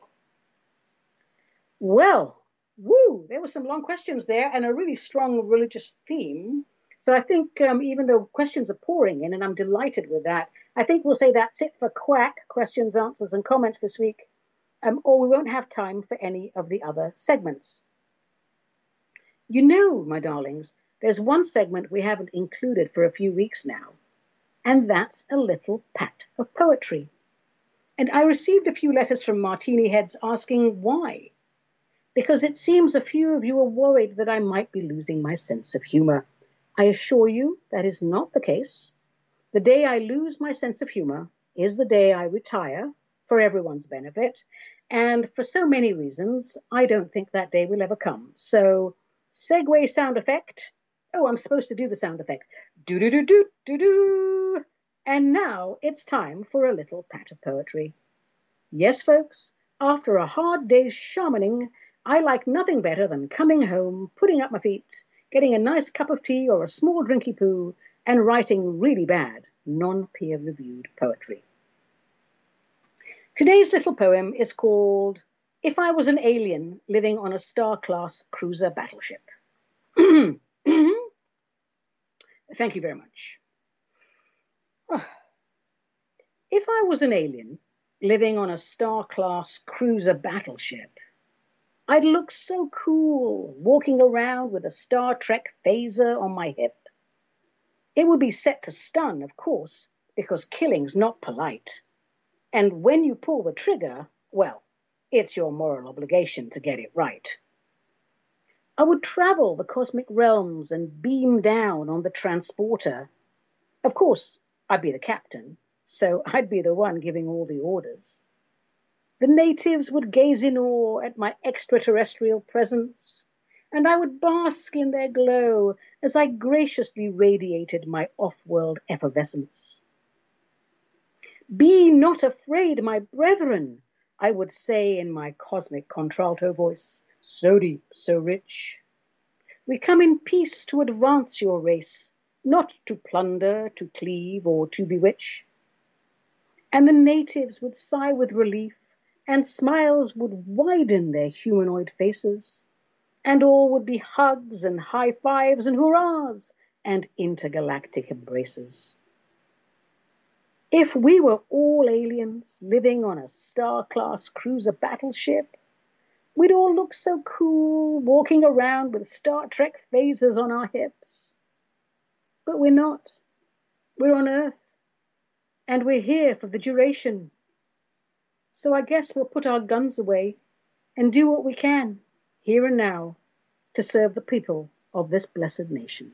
Well, woo, there were some long questions there and a really strong religious theme. So I think um, even though questions are pouring in, and I'm delighted with that, I think we'll say that's it for Quack, questions, answers, and comments this week, um, or we won't have time for any of the other segments. You know, my darlings, there's one segment we haven't included for a few weeks now, and that's a little pat of poetry. And I received a few letters from Martini heads asking why, because it seems a few of you are worried that I might be losing my sense of humor. I assure you that is not the case. The day I lose my sense of humor is the day I retire, for everyone's benefit, and for so many reasons, I don't think that day will ever come. So, segue sound effect. Oh, I'm supposed to do the sound effect. Do-do-do-do-do-do. And now it's time for a little pat of poetry. Yes, folks, after a hard day's shamaning, I like nothing better than coming home, putting up my feet, getting a nice cup of tea or a small drinky poo, and writing really bad, non-peer-reviewed poetry. Today's little poem is called If I Was an Alien Living on a Star-Class Cruiser Battleship. Thank you very much. If I was an alien living on a star-class cruiser battleship, I'd look so cool walking around with a Star Trek phaser on my hip. It would be set to stun, of course, because killing's not polite. And when you pull the trigger, well, it's your moral obligation to get it right. I would travel the cosmic realms and beam down on the transporter. Of course, I'd be the captain, so I'd be the one giving all the orders. The natives would gaze in awe at my extraterrestrial presence, and I would bask in their glow as I graciously radiated my off-world effervescence. Be not afraid, my brethren, I would say in my cosmic contralto voice, so deep, so rich. We come in peace to advance your race, not to plunder, to cleave, or to bewitch. And the natives would sigh with relief, and smiles would widen their humanoid faces, and all would be hugs and high fives and hurrahs and intergalactic embraces. If we were all aliens living on a star-class cruiser battleship, we'd all look so cool walking around with Star Trek phasers on our hips. But we're not. We're on Earth, and we're here for the duration. So I guess we'll put our guns away and do what we can, here and now, to serve the people of this blessed nation.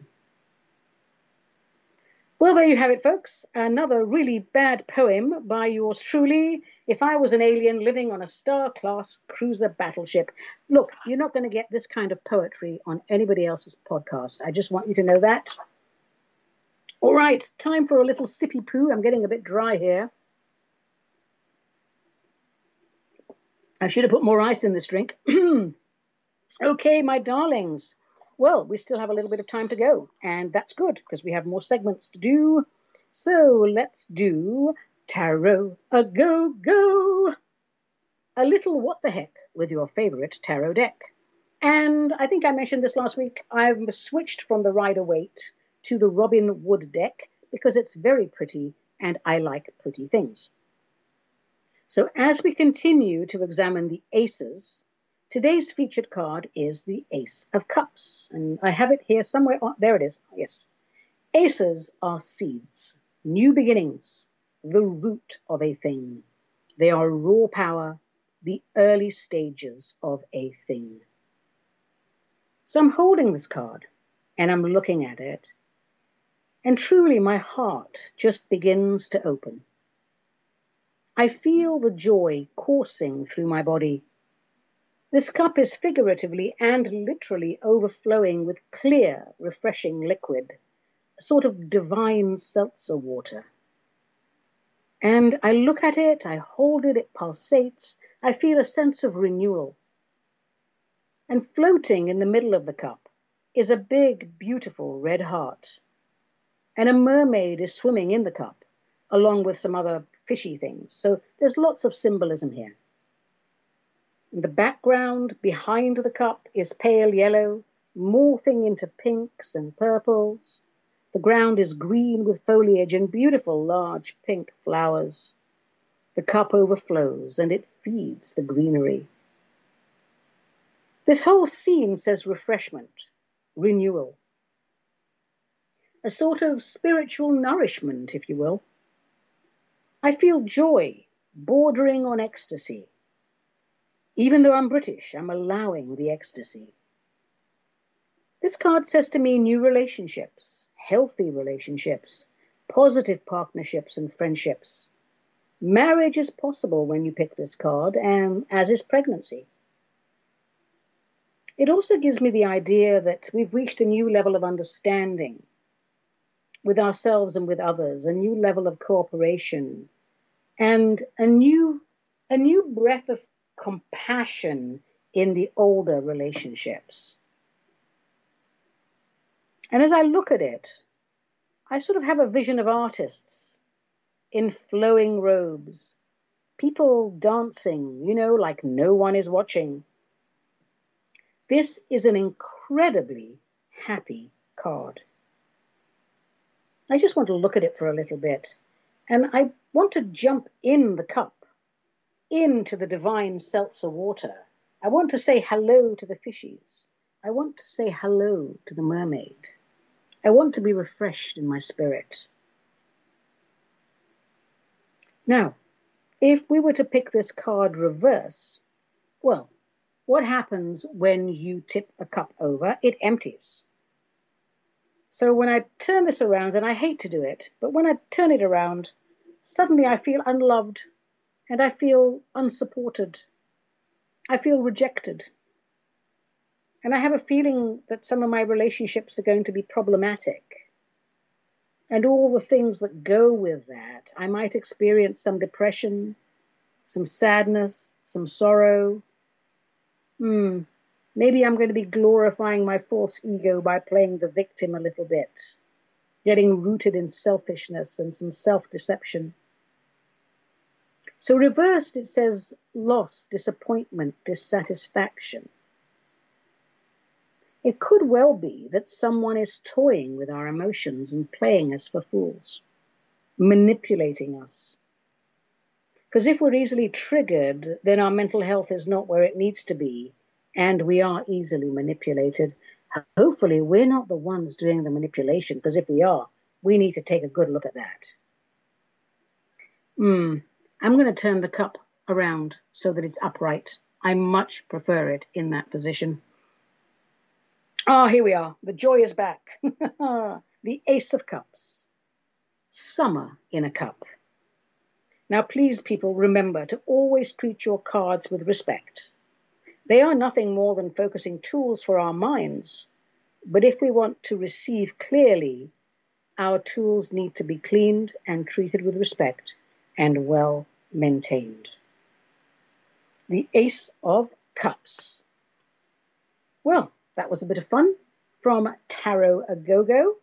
Well, there you have it, folks. Another really bad poem by yours truly. If I was an alien living on a star-class cruiser battleship. Look, you're not going to get this kind of poetry on anybody else's podcast. I just want you to know that. All right, time for a little sippy poo. I'm getting a bit dry here. I should have put more ice in this drink. Okay, my darlings. Well, we still have a little bit of time to go, and that's good because we have more segments to do. So let's do Tarot a Go Go. A little what the heck with your favorite tarot deck. And I think I mentioned this last week. I've switched from the Rider-Waite to the Robin Wood deck because it's very pretty and I like pretty things. So as we continue to examine the aces, today's featured card is the Ace of Cups. And I have it here somewhere. Oh, there it is. Yes. Aces are seeds, new beginnings, the root of a thing. They are raw power, the early stages of a thing. So I'm holding this card and I'm looking at it. And truly my heart just begins to open. I feel the joy coursing through my body. This cup is figuratively and literally overflowing with clear, refreshing liquid, a sort of divine seltzer water. And I look at it, I hold it, it pulsates, I feel a sense of renewal. And floating in the middle of the cup is a big, beautiful red heart. And a mermaid is swimming in the cup, along with some other fishy things. So there's lots of symbolism here. In the background behind the cup is pale yellow, morphing into pinks and purples. The ground is green with foliage and beautiful large pink flowers. The cup overflows and it feeds the greenery. This whole scene says refreshment, renewal. A sort of spiritual nourishment, if you will. I feel joy bordering on ecstasy. Even though I'm British, I'm allowing the ecstasy. This card says to me new relationships, healthy relationships, positive partnerships and friendships. Marriage is possible when you pick this card, and as is pregnancy. It also gives me the idea that we've reached a new level of understanding with ourselves and with others, a new level of cooperation, and a new, a new breath of compassion in the older relationships. And as I look at it, I sort of have a vision of artists in flowing robes, people dancing, you know, like no one is watching. This is an incredibly happy card. I just want to look at it for a little bit. And I want to jump in the cup, into the divine seltzer water. I want to say hello to the fishies. I want to say hello to the mermaid. I want to be refreshed in my spirit. Now, if we were to pick this card reverse, well, what happens when you tip a cup over? It empties. So when I turn this around, and I hate to do it, but when I turn it around, suddenly I feel unloved and I feel unsupported. I feel rejected. And I have a feeling that some of my relationships are going to be problematic. And all the things that go with that. I might experience some depression, some sadness, some sorrow. Hmm. Maybe I'm going to be glorifying my false ego by playing the victim a little bit, getting rooted in selfishness and some self-deception. So reversed, it says loss, disappointment, dissatisfaction. It could well be that someone is toying with our emotions and playing us for fools, manipulating us. Because if we're easily triggered, then our mental health is not where it needs to be, and we are easily manipulated. Hopefully, we're not the ones doing the manipulation, because if we are, we need to take a good look at that. Hmm. I'm going to turn the cup around so that it's upright. I much prefer it in that position. Ah, oh, here we are. The joy is back. The Ace of Cups. Summer in a cup. Now, please, people, remember to always treat your cards with respect. They are nothing more than focusing tools for our minds. But if we want to receive clearly, our tools need to be cleaned and treated with respect and well maintained. The Ace of Cups. Well, that was a bit of fun from Tarot A Go-Go.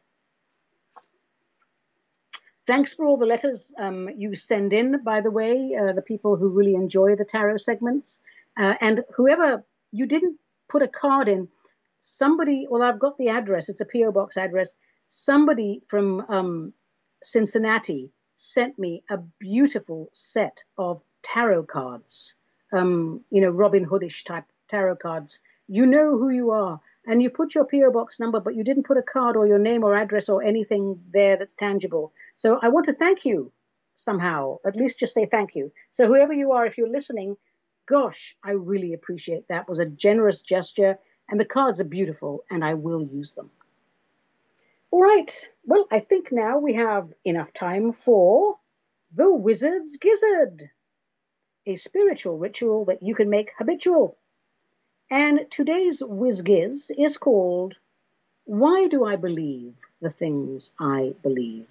Thanks for all the letters um, you send in, by the way, uh, the people who really enjoy the tarot segments. Uh, and whoever, you didn't put a card in, somebody, well, I've got the address, it's a P O box address. Somebody from um, Cincinnati sent me a beautiful set of tarot cards, um, you know, Robin Hoodish type tarot cards. You know who you are, and you put your P O box number, but you didn't put a card or your name or address or anything there that's tangible. So I want to thank you somehow, at least just say thank you. So whoever you are, if you're listening, gosh, I really appreciate that. It was a generous gesture, and the cards are beautiful, and I will use them. All right, well, I think now we have enough time for the Wizard's Gizzard, a spiritual ritual that you can make habitual. And today's WizGiz is called, Why Do I Believe the Things I Believe?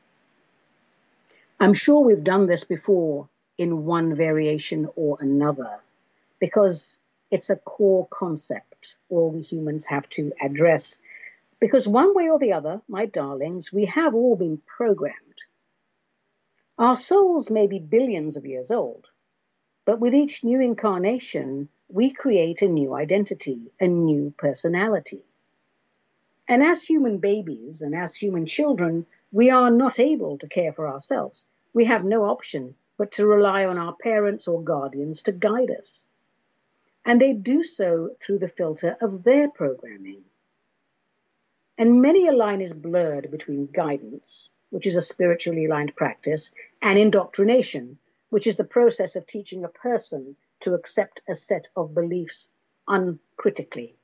I'm sure we've done this before in one variation or another, because it's a core concept all we humans have to address. Because one way or the other, my darlings, we have all been programmed. Our souls may be billions of years old, but with each new incarnation, we create a new identity, a new personality. And as human babies and as human children, we are not able to care for ourselves. We have no option but to rely on our parents or guardians to guide us. And they do so through the filter of their programming. And many a line is blurred between guidance, which is a spiritually aligned practice, and indoctrination, which is the process of teaching a person to accept a set of beliefs uncritically.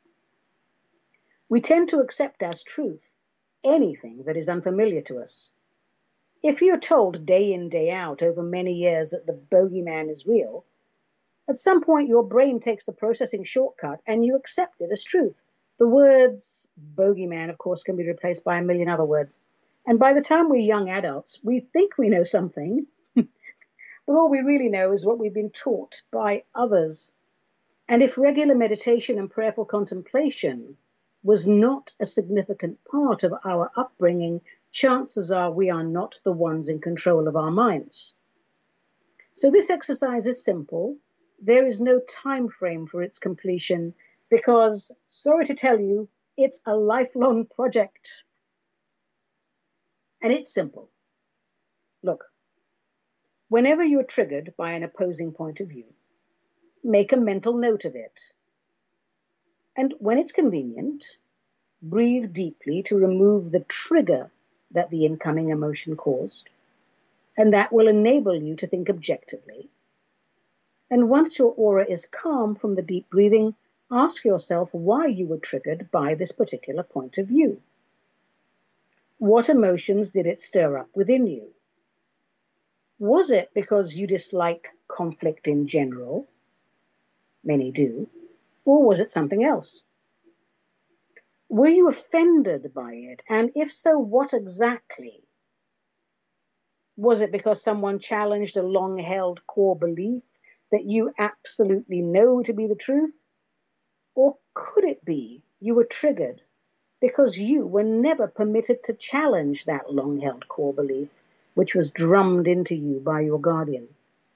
We tend to accept as truth anything that is unfamiliar to us. If you're told day in, day out over many years that the bogeyman is real, at some point your brain takes the processing shortcut and you accept it as truth. The words bogeyman, of course, can be replaced by a million other words. And by the time we're young adults, we think we know something, but all we really know is what we've been taught by others. And if regular meditation and prayerful contemplation was not a significant part of our upbringing, chances are we are not the ones in control of our minds. So this exercise is simple. There is no time frame for its completion because, sorry to tell you, it's a lifelong project. And it's simple. Look, whenever you're triggered by an opposing point of view, make a mental note of it. And when it's convenient, breathe deeply to remove the trigger that the incoming emotion caused. And that will enable you to think objectively. And once your aura is calm from the deep breathing, ask yourself why you were triggered by this particular point of view. What emotions did it stir up within you? Was it because you dislike conflict in general? Many do. Or was it something else? Were you offended by it? And if so, what exactly? Was it because someone challenged a long-held core belief that you absolutely know to be the truth? Or could it be you were triggered because you were never permitted to challenge that long-held core belief, which was drummed into you by your guardian?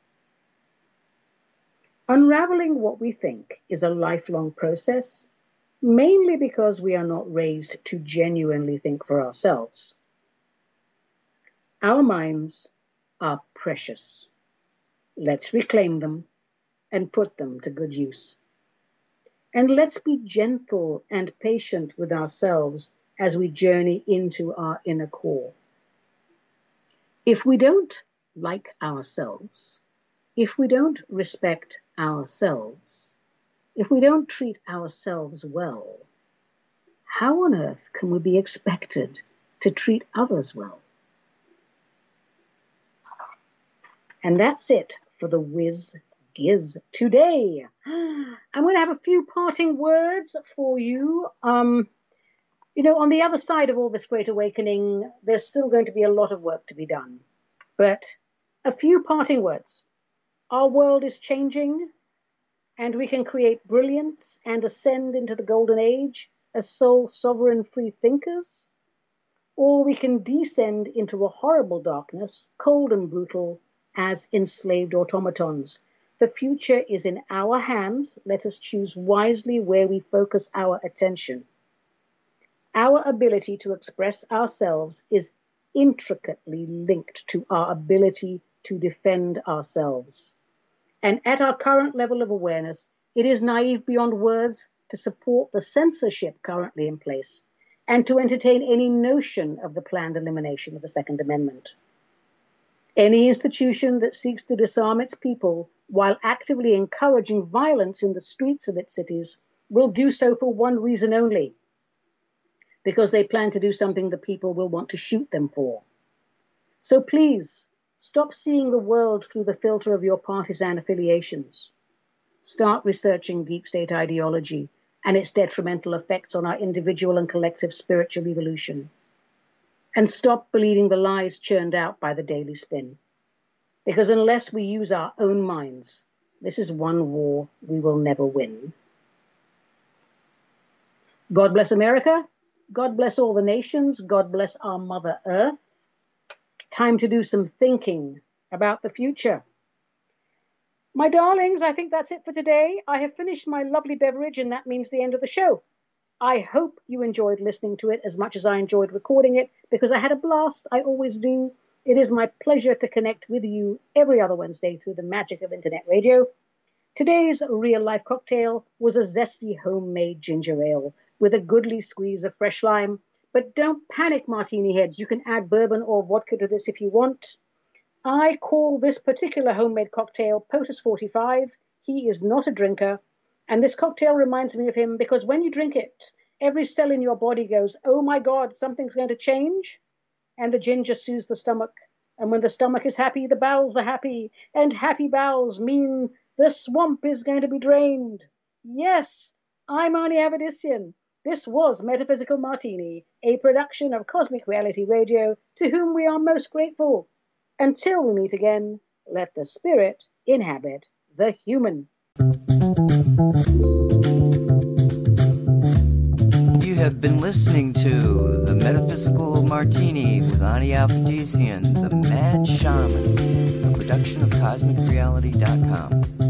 Unraveling what we think is a lifelong process, mainly because we are not raised to genuinely think for ourselves. Our minds are precious. Let's reclaim them and put them to good use. And let's be gentle and patient with ourselves as we journey into our inner core. If we don't like ourselves, if we don't respect ourselves, if we don't treat ourselves well, how on earth can we be expected to treat others well? And that's it for the Whiz Giz today. I'm going to have a few parting words for you. Um, you know, on the other side of all this great awakening, there's still going to be a lot of work to be done. But a few parting words. Our world is changing, and we can create brilliance and ascend into the golden age as sole sovereign free thinkers, or we can descend into a horrible darkness, cold and brutal, as enslaved automatons. The future is in our hands. Let us choose wisely where we focus our attention. Our ability to express ourselves is intricately linked to our ability to defend ourselves. And at our current level of awareness, it is naive beyond words to support the censorship currently in place and to entertain any notion of the planned elimination of the Second Amendment. Any institution that seeks to disarm its people while actively encouraging violence in the streets of its cities will do so for one reason only, because they plan to do something the people will want to shoot them for. So please, stop seeing the world through the filter of your partisan affiliations. Start researching deep state ideology and its detrimental effects on our individual and collective spiritual evolution. And stop believing the lies churned out by the Daily Spin. Because unless we use our own minds, this is one war we will never win. God bless America. God bless all the nations. God bless our Mother Earth. Time to do some thinking about the future. My darlings, I think that's it for today. I have finished my lovely beverage, and that means the end of the show. I hope you enjoyed listening to it as much as I enjoyed recording it, because I had a blast. I always do. It is my pleasure to connect with you every other Wednesday through the magic of internet radio. Today's real-life cocktail was a zesty homemade ginger ale with a goodly squeeze of fresh lime. But don't panic, martini heads. You can add bourbon or vodka to this if you want. I call this particular homemade cocktail POTUS forty-five. He is not a drinker. And this cocktail reminds me of him because when you drink it, every cell in your body goes, oh my God, something's going to change. And the ginger soothes the stomach. And when the stomach is happy, the bowels are happy. And happy bowels mean the swamp is going to be drained. Yes, I'm Ani Avedissian. This was Metaphysical Martini, a production of Cosmic Reality Radio, to whom we are most grateful. Until we meet again, let the spirit inhabit the human. You have been listening to The Metaphysical Martini with Ani Avedissian, the Mad Shaman, a production of Cosmic Reality dot com.